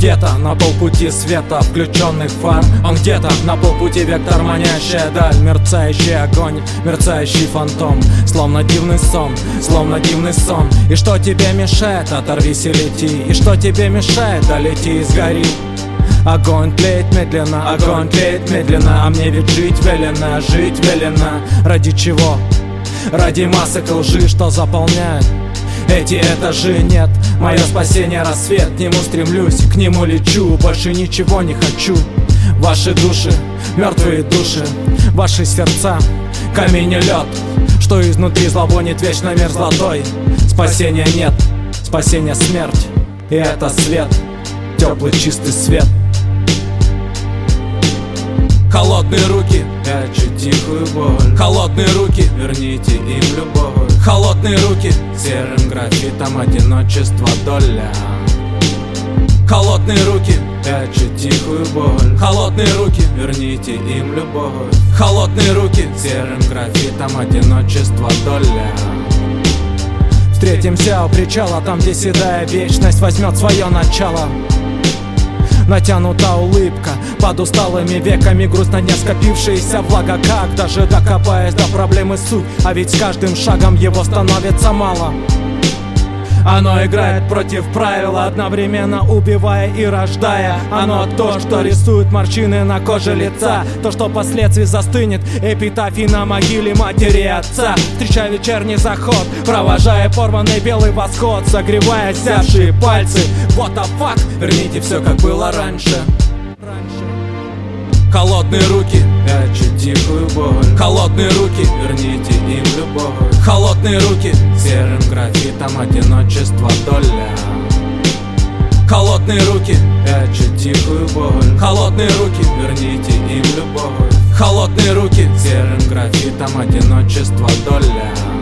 где-то на полпути света включенных фар. Он где-то на полпути вектор, манящая даль. Мерцающий огонь, мерцающий фантом. Словно дивный сон, словно дивный сон. И что тебе мешает? Оторвись и лети. И что тебе мешает? Да лети и сгори. Огонь тлеет медленно, огонь тлеет медленно. А мне ведь жить велено, жить велено. Ради чего? Ради масок лжи, что заполняет эти этажи. Нет, мое спасение рассвет. К нему стремлюсь, к нему лечу. Больше ничего не хочу. Ваши души, мертвые души, ваши сердца, камень и лед, что изнутри зловонит вечно мерзлотой. Спасения нет, спасения смерть. И это свет, теплый чистый свет. Холодные руки, прячут тихую боль. Холодные руки, верните им любовь. Холодные руки, серым графитом одиночество доля. Холодные руки, прячут тихую боль. Холодные руки, верните им любовь. Холодные руки, серым графитом одиночество доля. Встретимся у причала, там, где седая вечность возьмет свое начало. Натянута улыбка под усталыми веками, грустно не скопившаяся влага. Как даже докопаясь до проблемы суть, а ведь с каждым шагом его становится мало. Оно играет против правила, одновременно убивая и рождая. Оно то, что рисует морщины на коже лица, то, что впоследствии застынет эпитафией на могиле матери и отца. Встречая вечерний заход, провожая порванный белый восход, согревая сявшие пальцы. What the fuck? Верните все, как было раньше. Холодные руки, прячут тихую боль. Холодные руки, верните им любовь. Холодные руки, серым графитом одиночество доля. Холодные руки, прячут тихую боль. Холодные руки, верните им любовь. Холодные руки, серым графитом одиночество доля.